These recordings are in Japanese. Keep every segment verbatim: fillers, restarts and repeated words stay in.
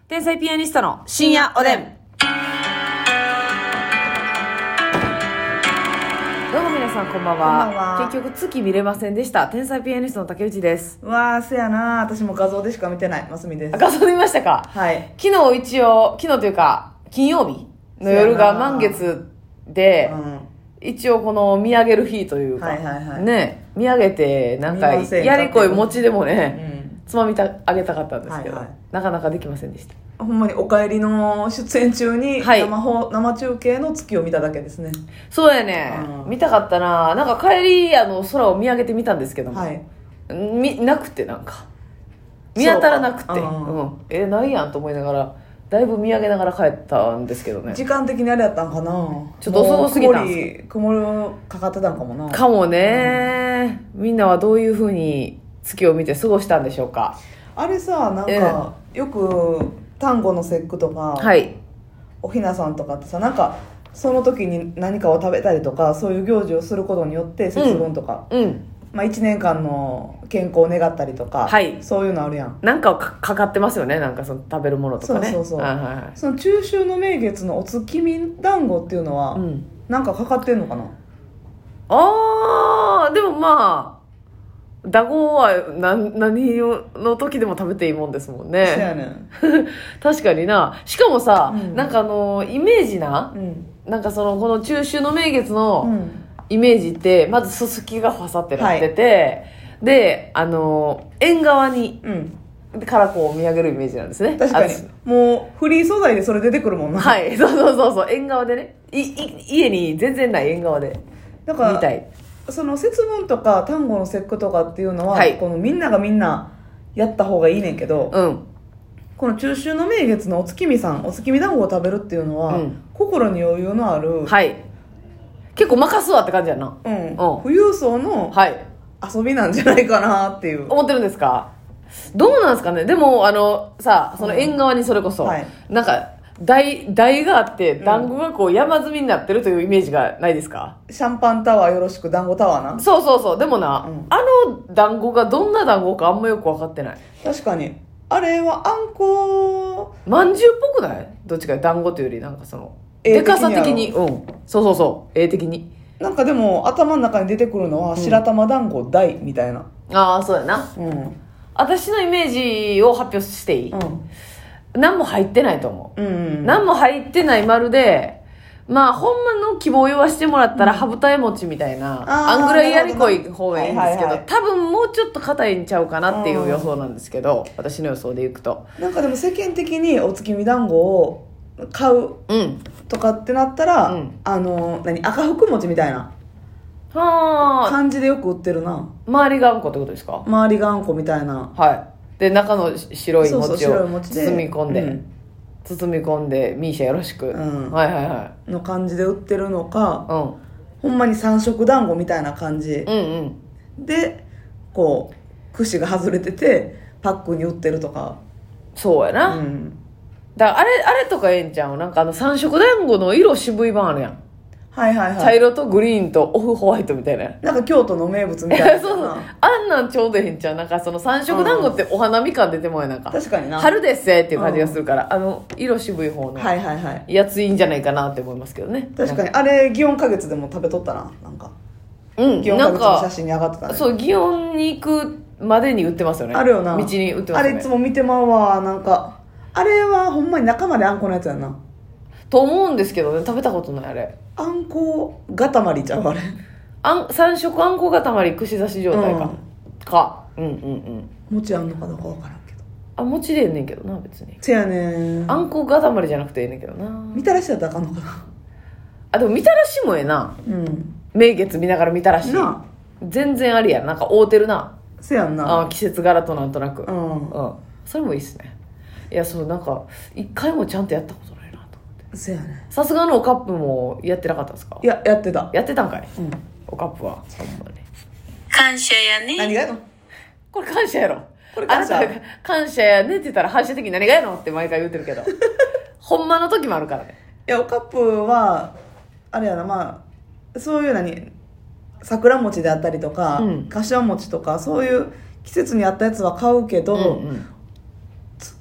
天才ピアニストの深夜おでん。どうも皆さんこんばんは。 こんばんは。 結局月見れませんでした。天才ピアニストの竹内です。 うわー、せやな。私も画像でしか見てない。ますみです。 画像で見ましたか？ はい。 昨日一応、昨日というか金曜日の夜が満月で、うん、一応この見上げる日というか、はいはいはい、ね、見上げてなんかやりこい餅でもね、うん、つまみてあげたかったんですけど、はいはい、なかなかできませんでした。 ほんまにお帰りの出演中に生放、はい、生中継の月を見ただけですね。 そうやね、うん、見たかったな。なんか帰りあの空を見上げてみたんですけども、はい、みなくて、なんか見当たらなくて、うん、えないやんと思いながらだいぶ見上げながら帰ったんですけどね。 時間的にあれやったんかな、 ちょっと遅すぎたんですか？ 曇り曇りかかってたんかもな。 かもね、うん、みんなはどういう風に月を見て過ごしたんでしょうか。 あれさ、なんか、えー、よく端午の節句とか、はい、おひなさんとかってさ、なんかその時に何かを食べたりとか、そういう行事をすることによって節分とか、うんうん、まあ、いちねんかんの健康を願ったりとか、はい、そういうのあるやん。 なんかかかってますよね、なんかその食べるものとかね。 そうそうそう、はいはいはい、その中秋の名月のお月見団子っていうのは、うん、なんかかかってんのかな。 あー、でもまあ団子は何, 何の時でも食べていいもんですもんね。 そうやねん確かにな。しかもさ、うん、なんかあのイメージな、うん、なんかそのこの中秋の名月のイメージって、まずすすきがフさってなってて、はい、であの縁側に、うん、からこう見上げるイメージなんですね。 確かにもうフリー素材でそれ出てくるもんな。 はい、そうそうそうそう、縁側でね、いい家に全然ない縁側で見たい。 その節分とか端午の節句とかっていうのは、はい、このみんながみんなやった方がいいねんけど、うん、この中秋の名月のお月見さん、お月見団子を食べるっていうのは、うん、心に余裕のある、はい、 結構任すわって感じやな、 うんうん、富裕層の遊びなんじゃないかなっていう、 思ってるんですか？どうなんですかね。でもあのさ、その縁側にそれこそ、うん、はい、なんか台, 台があって団子がこう山積みになってるというイメージがないですか？ シャンパンタワーよろしく団子タワーな。 そうそうそう。でもな、うん、あの団子がどんな団子かあんまよく分かってない。 確かにあれはあんこまんじゅうっぽくない？どっちか団子というよりなんかそのでかさ的に、うん、そうそうそう、絵的になんかでも頭の中に出てくるのは白玉団子大みたいな、 うん、ああそうやな、うん、私のイメージを発表していい？うん、何も入ってないと思う、うんうん、何も入ってない丸で、まあほんまの希望を言わしてもらったら、うん、羽二重餅みたいな、あんぐらいやりこい方がいいんですけど、はいはいはい、多分もうちょっと硬いんちゃうかなっていう予想なんですけど、私の予想でいくと、 なんかでも世間的にお月見団子を買うとかってなったら、うん、あの何赤福餅みたいな感じでよく売ってるな。 周りがあんこってことですか？ 周りがあんこみたいな、はい、で中の白い餅を包み込んで、うん、包み込んでミーシャよろしく、うん、はいはいはいの感じで売ってるのか、うん、ほんまに三色団子みたいな感じ、うんうん、でこう串が外れててパックに売ってるとか。 そうやな、うん、だからあれあれとかええんちゃう？なんかあの三色団子の色渋い版あるやん。はいはいはい、茶色とグリーンとオフホワイトみたいな、 なんか京都の名物みたいなそうそう、 あんなんちょうどへんちゃう？なんかその三色団子ってお花見感出てもや、なんか確かにな春ですっていう感じがするから、うん、あの色渋い方のやついいんじゃないかなって思いますけどね。 確かにあれ祇園花月でも食べとったな。なんかうん祇園花月の写真に上がってたね。 そう祇園に行くまでに売ってますよね。 あるよな、 道に売ってますよね。 あれいつも見てまうわ。なんかあれはほんまに中まであんこのやつやんなと思うんですけどね。食べたことない。あれあんこ塊ちゃう？あれあん三色あんこ塊串刺し状態か、うん、かうんうんうん餅あんのかどうか分からんけど、 あ餅でええねんけどな。別にせやねん、 あんこ塊じゃなくてええねんけどな。 みたらしだったらあかんのかな。 あでもみたらしもええな、うん、名月見ながらみたらしな全然ありやん。なんか合うてるな。 せやんな、 あ季節柄となんとなく、うんうん、それもいいっすね。いやそうなんか一回もちゃんとやったことないなと思って。 せやね。 さすがのおカップもやってなかったんですか？ いややってた。 やってたんかい、うん、おカップはほんまに感謝やね。 何がやのこれ感謝やろ。 これ感謝。 あなた感謝やねって言ったら反射的に何がやのって毎回言ってるけどほんまの時もあるからね。 いやおカップはあれやな、まあそういう何桜餅であったりとか、うん、柏餅とかそういう季節に合ったやつは買うけど、うんうん、月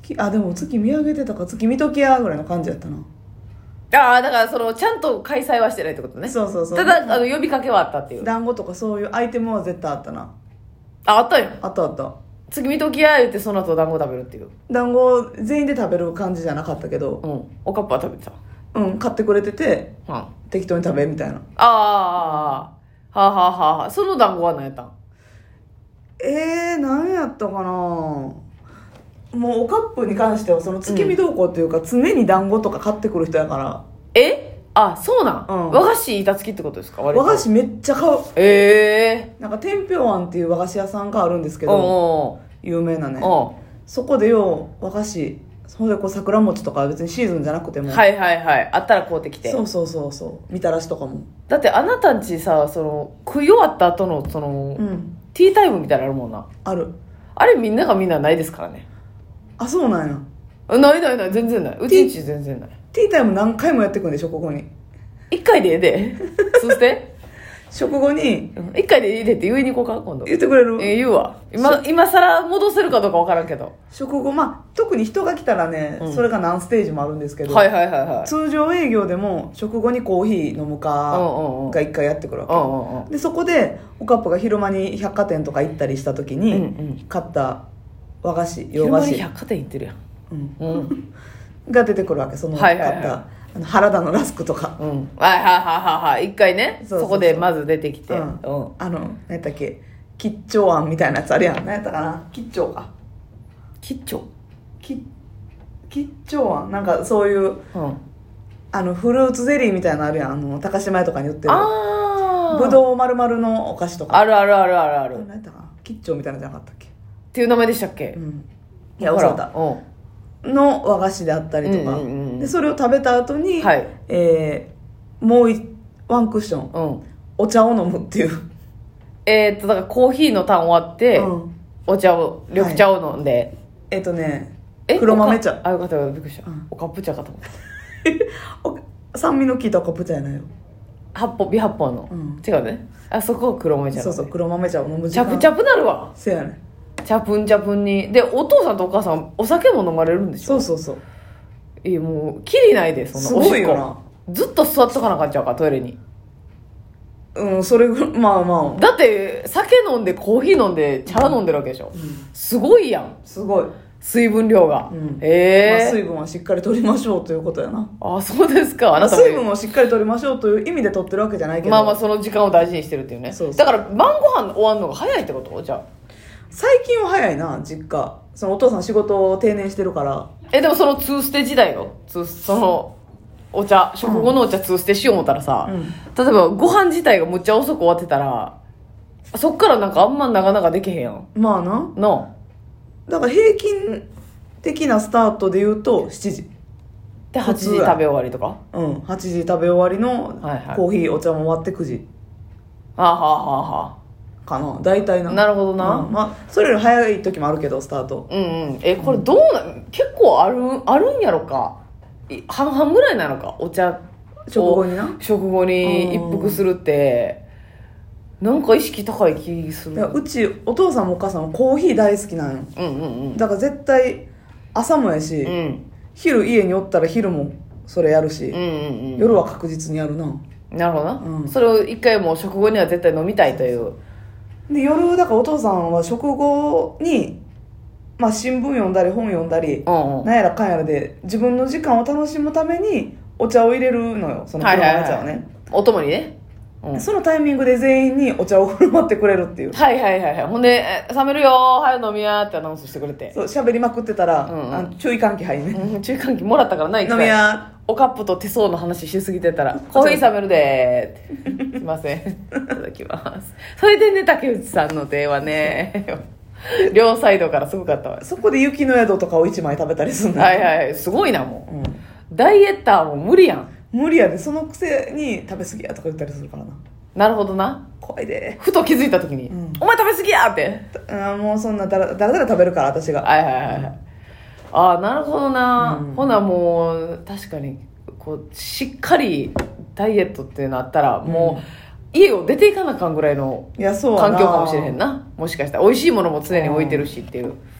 月あでも月見上げてたか月見ときやぐらいの感じやったな。 ああだからそのちゃんと開催はしてないってことね。 そうそうそう。 ただあの呼びかけはあったっていう。 団子とかそういうアイテムは絶対あったな。 ああったよ。 あったあった。 月見ときや言ってその後団子食べるっていう。 団子全員で食べる感じじゃなかったけど、 うん、おかっぱは食べてた。 うん買ってくれてて、 うん、 適当に食べみたいな。 ああはあはあはあ。その団子は何やったん？ えー何やったかな。もうおカップに関してはその月見同行っていうか、うん、常に団子とか買ってくる人やから。 えあそうなん、うん、和菓子板付きってことですか？ 和菓子めっちゃ買う。 ええー、 なんか天平庵っていう和菓子屋さんがあるんですけど、有名なね。そこでよう和菓子それでこう桜餅とか別にシーズンじゃなくてもはいはいはいあったら買うてきて、 そうそうそうそうみたらしとかも。 だってあなたんちさその食い終わった後のその、うん、ティータイムみたいなのあるもんな。 ある。 あれみんながみんなないですからね。 あそうなんや。 ないないない全然ない。うちんち全然ない。 ティータイム何回もやってくんで食後に一回でええでそうして食後に一回でいいでって言いに行こうか今度。 言ってくれる？ えー、言うわ。今今更戻せるかどうか分からんけど食後まあ特に人が来たらね、うん、それが何ステージもあるんですけど、 はいはいはいはい、 通常営業でも食後にコーヒー飲むかが一回やってくるわけ、うんうんうん、でそこでおかっぱが昼間に百貨店とか行ったりした時に買った和菓子、洋菓子、 昼間に百貨店行ってるやん、うんうん、 が出てくるわけ。その買った、はいはいはい、あの原田のラスクとか、 うん、はいはいはいはい一回ね。そうそうそうそこでまず出てきて、うんうん、あの何やったっけ吉兆庵みたいなやつあるやん。何やったかな吉兆か吉兆吉兆庵なんかそういう、うん、あのフルーツゼリーみたいなのあるやん。あの高島屋とかに売ってるあぶどう丸々のお菓子とかあるあるあるあるある。 何やったかな吉兆みたいなのじゃなかったっけっていう名前でしたっけ、うん、 いや忘れた、うん、の和菓子であったりとか、うんうんうん、でそれを食べた後に、はいえー、もうワンクッション、うん、お茶を飲むっていうえー、っとだからコーヒーのターン終わって、うん、お茶を緑茶を飲んで、はい、 えー、っとね黒豆茶。 あよかったよびっくりした、うん、おカップ茶かと思った酸味の効いたカップ茶やないよ。 八本美八本の、うん、違うね。あそこは黒豆茶、ね、 そうそう黒豆茶を飲む時間チャプチャプなるわ。 せやねチャプンチャプンにでお父さんとお母さんお酒も飲まれるんでしょ。 そうそうそういやもうキリないでそのおしっこすごいよな。ずっと座っとかなあかんちゃうかトイレに。 うんそれぐまあまあだって酒飲んでコーヒー飲んで茶飲んでるわけでしょ、うん、すごいやん。 すごい水分量が、うん、えーまあ、水分はしっかり取りましょうということやな。 あそうですか。 あなた水分をしっかり取りましょうという意味で取ってるわけじゃないけどまあまあその時間を大事にしてるっていうね。そうそうだから晩ご飯終わるのが早いってこと？じゃあ最近は早いな実家。そのお父さん仕事を定年してるから。 えでもそのツーステ時代よ。ツーそのお茶食後のお茶ツーステしよう思ったらさ、うん、例えばご飯自体がむっちゃ遅く終わってたらそっからなんかあんまなかなかできへんやん。 まあななだから平均的なスタートで言うとしちじではちじ食べ終わりとか。 うんはちじ食べ終わりのコーヒー、はいはい、お茶も終わってくじはあはあはあはあかな大体な。 なるほどな、 うん、まあそれより早い時もあるけどスタート。 うんうんえこれどうな、うん、結構あるあるんやろか。半々ぐらいなのかお茶食後にな食後に一服するってなんか意識高い気する。 いやうちお父さんもお母さんもコーヒー大好きなんよ、うんうんうん、だから絶対朝もやし、うん、昼家におったら昼もそれやるし、うんうんうん、夜は確実にやるな。 なるほどな、うん、それを一回もう食後には絶対飲みたいというで夜だからお父さんは食後にまあ、新聞読んだり本読んだり、うんうん、なんやらかんやらで自分の時間を楽しむためにお茶を入れるのよ。その黒豆茶をね、はいはいはい、 お供にね、 うん、そのタイミングで全員にお茶を振る舞ってくれるっていう。 はいはいはいはいほんで冷めるよ早く飲みやってアナウンスしてくれてそう喋りまくってたら、うんうん、あの注意喚起入るね、 うん、注意喚起もらったからない飲みやおカップと手相の話しすぎてたらコーヒー冷めるでーってすいませんいただきますそれでね竹内さんの手はね両サイドからすごかったわ。 そこで雪の宿とかをいちまい食べたりするんだ。 はいはいすごいなもう、うん、ダイエッターも無理やん。 無理やでそのくせに食べ過ぎやとか言ったりするからな。 なるほどな怖いでふと気づいた時に、うん、お前食べ過ぎやってあもうそんなだらだらだら食べるから私が。 はいはいはい、うん、ああなるほどな、うん、ほなもう確かにこうしっかりダイエットっていうのあったらもう、うん家を出ていかなあかんぐらいの環境かもしれへんな。もしかしたら美味しいものも常に置いてるしっていう。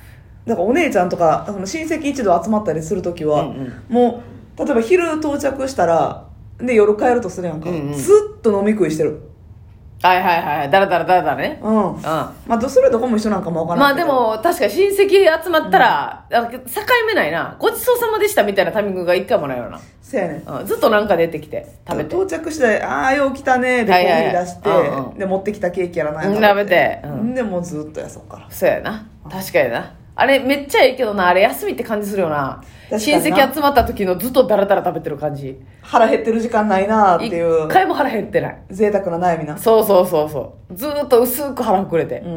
だからお姉ちゃんとか親戚一同集まったりするときは、うんうん、もう例えば昼到着したらで夜帰るとするやんか、うんうん、ずっと飲み食いしてる。 はいはいはい、だらだらだらだらね。うん。うん。 まあ、それどこも一緒なんかもわからないけど。 まあでも、確かに親戚集まったら、うん、境目ないな。ごちそうさまでしたみたいなタイミングが一回もないよな。 そうやね、 うん。ずっとなんか出てきて、食べて。 到着して、ああ、よう来たね、で、コーヒー出して、はいはいはい、で、持ってきたケーキやらないの食べて。 うん。で、もうずっとやそっから。 そうやな。確かにな。あれ、めっちゃいいけどな、あれ休みって感じするよな。親戚集まった時のずっとダラダラ食べてる感じ。 腹減ってる時間ないなーっていう。 一回も腹減ってない。 贅沢な悩みな。 そうそうそうそう。ずーっと薄く腹膨れて、うん、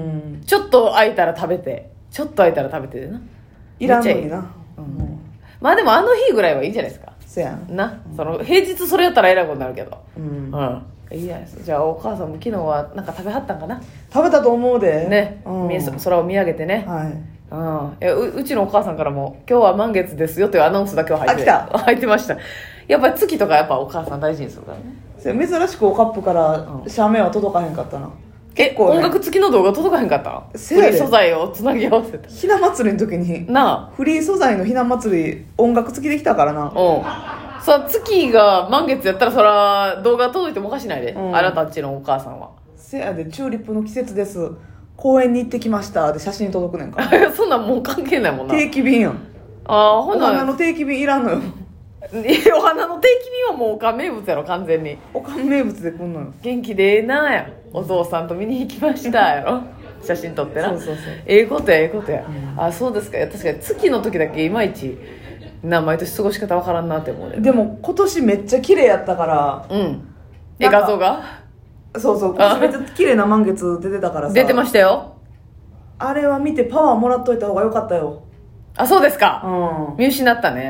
ちょっと空いたら食べて、ちょっと空いたら食べてな。 いらんのにな。 うん、まあでもあの日ぐらいはいいんじゃないですか。 そうやんな、うん、その平日それやったらえらいことになるけど。うん。うん。いいじゃないですか。じゃあお母さんも昨日はなんか食べはったんかな。 食べたと思うで。 ね。うん、空を見上げてね。はい。うん、え う, うちのお母さんからも今日は満月ですよというアナウンスだけは入ってあ来た入ってました。やっぱり月とかやっぱお母さん大事にするからね。 珍しくおカップから写メは届かへんかったな、うん、 結構、ね、音楽付きの動画届かへんかったフリー素材をつなぎ合わせたひな祭りの時になあフリー素材のひな祭り音楽付きできたからな。 うんさ月が満月やったらそら動画届いてもおかしないで、うん、あなたっちのお母さんは。 せやでチューリップの季節です公園に行ってきましたで写真届くねんかそんなんもう関係ないもんな。 定期便やん。 ああほなお花の定期便いらんのよ。 お花の定期便はもうおかん名物やろ完全に。 おかん名物で来んのよ。 元気でええなやお父さんと見に行きましたやろ写真撮ってな。 そうそうそうええことやええことや、うん、あそうですか。確かに月の時だけいまいちな毎年過ごし方わからんなって思うね。 でも今年めっちゃ綺麗やったからうんえ画像がそうそう今年めっちゃ綺麗な満月出てたからさ出てましたよ。 あれは見てパワーもらっといた方がよかったよ。 あそうですか、 うん、 見失ったね。